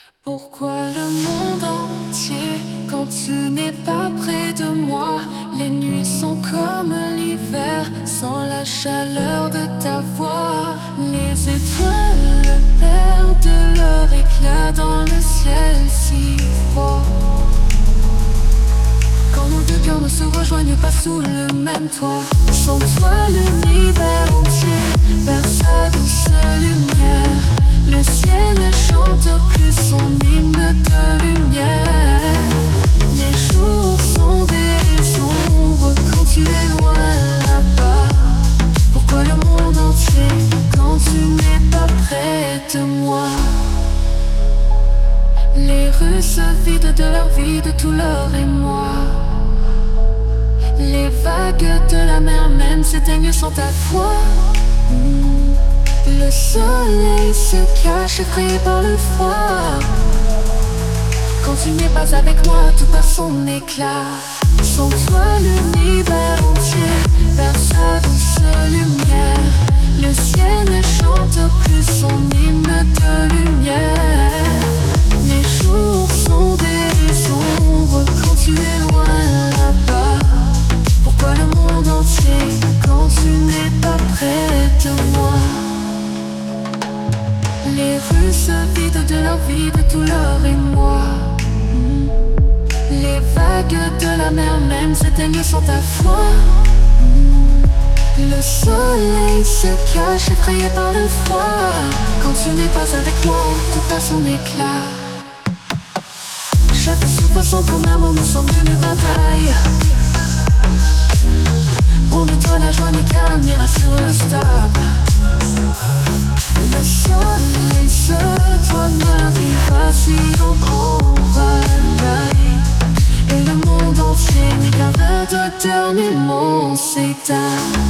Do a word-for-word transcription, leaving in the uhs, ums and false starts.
Pourquoi le monde entier quand tu n'es pas près de moi? Les nuits sont comme l'hiver sans la chaleur de ta voix. Les étoiles perdent leur éclat dans le ciel si froid. Quand nos deux cœurs ne se rejoignent pas sous le même toit. Sans toi l'univers entier perd sa douce lumière. Le ciel chante plus son hymne de lumière. Les jours sont des sombres quand tu es loin là-bas. Pourquoi le monde entier quand tu n'es pas près de moi? Les rues se vident de leur vie, de tout leur émoi. Les vagues de la mer même s'éteignent sans ta voix. mmh. Le soleil se cache effrayé par le froid. Quand tu n'es pas avec moi, tout perd son éclat. Sans toi l'univers entier perd sa douce lumière. Le ciel chante plus son hymne de lumière. Les jours sont des sombres quand tu es loin là-bas. Pourquoi le monde entier quand tu n'es pas près de moi? Les rues se vident de leur vie, de tout leur émoi. mmh. Les vagues de la mer même s'éteignent sans ta voix. mmh. Le soleil se cache effrayé par le froid. Quand tu n'es pas avec moi, tout perd son éclat. Chaque souffle son comme un mot, nous sommes d'une bataille. Pour nous toi la joie n'est qu'un miracle stable. Le soleil se doit n'arrive si on va. Et le monde entier n'est qu'un verre de dernier mot s'éteint.